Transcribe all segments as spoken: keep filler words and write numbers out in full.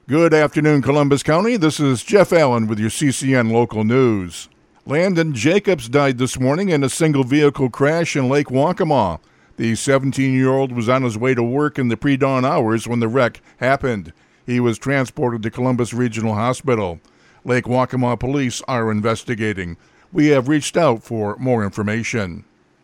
Good afternoon, Columbus County. This is Jeff Allen with your C C N Local News. Landon Jacobs died this morning in a single-vehicle crash in Lake Waccamaw. The seventeen-year-old was on his way to work in the pre-dawn hours when the wreck happened. He was transported to Columbus Regional Hospital. Lake Waccamaw police are investigating. We have reached out for more information.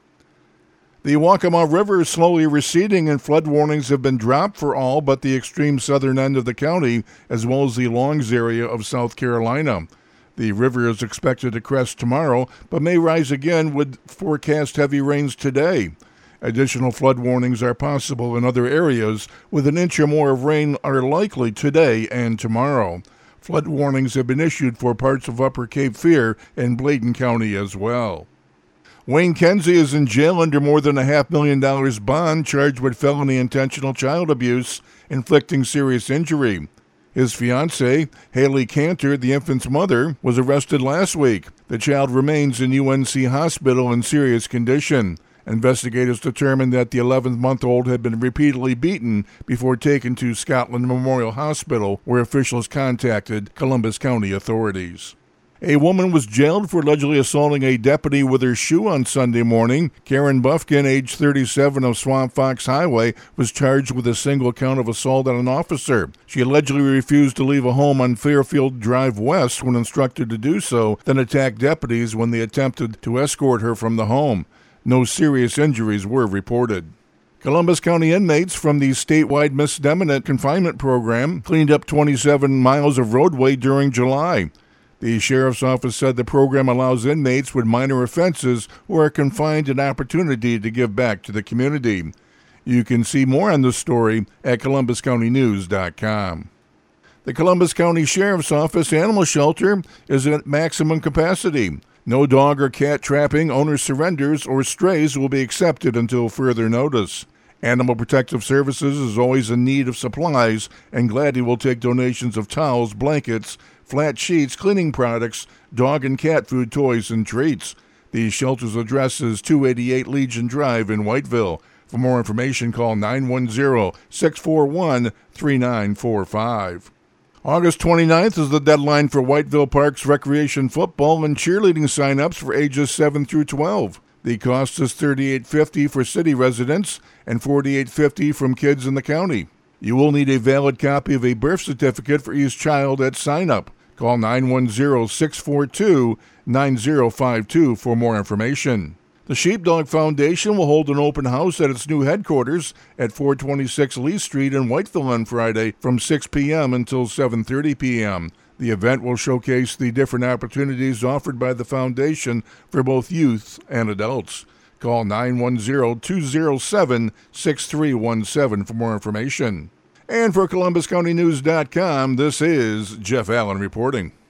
The Waccamaw River is slowly receding and flood warnings have been dropped for all but the extreme southern end of the county as well as the Longs area of South Carolina. The river is expected to crest tomorrow but may rise again with forecast heavy rains today. Additional flood warnings are possible in other areas with an inch or more of rain are likely today and tomorrow. Flood warnings have been issued for parts of Upper Cape Fear and Bladen County as well. Wayne Kenzie is in jail under more than a half million dollars bond charged with felony intentional child abuse, inflicting serious injury. His fiancée, Haley Cantor, the infant's mother, was arrested last week. The child remains in U N C Hospital in serious condition. Investigators determined that the eleven-month-old had been repeatedly beaten before taken to Scotland Memorial Hospital, where officials contacted Columbus County authorities. A woman was jailed for allegedly assaulting a deputy with her shoe on Sunday morning. Karen Buffkin, age thirty-seven, of Swamp Fox Highway, was charged with a single count of assault on an officer. She allegedly refused to leave a home on Fairfield Drive West when instructed to do so, then attacked deputies when they attempted to escort her from the home. No serious injuries were reported. Columbus County inmates from the statewide misdemeanor confinement program cleaned up twenty-seven miles of roadway during July. The sheriff's office said the program allows inmates with minor offenses who are confined an opportunity to give back to the community. You can see more on this story at columbus county news dot com. The Columbus County Sheriff's Office animal shelter is at maximum capacity. No dog or cat trapping, owner surrenders, or strays will be accepted until further notice. Animal Protective Services is always in need of supplies, and Gladdy will take donations of towels, blankets, flat sheets, cleaning products, dog and cat food, toys, and treats. The shelter's address is two eighty-eight Legion Drive in Whiteville. For more information, call nine one zero, six four one, three nine four five. August twenty-ninth is the deadline for Whiteville Park's recreation football and cheerleading sign-ups for ages seven through twelve. The cost is thirty-eight fifty for city residents and forty-eight fifty from kids in the county. You will need a valid copy of a birth certificate for each child at sign-up. Call nine one zero, six four two, nine zero five two for more information. The Sheepdog Foundation will hold an open house at its new headquarters at four twenty-six Lee Street in Whiteville on Friday from six p.m. until seven thirty p.m. The event will showcase the different opportunities offered by the foundation for both youth and adults. Call nine one zero, two zero seven, six three one seven for more information. And for columbus county news dot com, this is Jeff Allen reporting.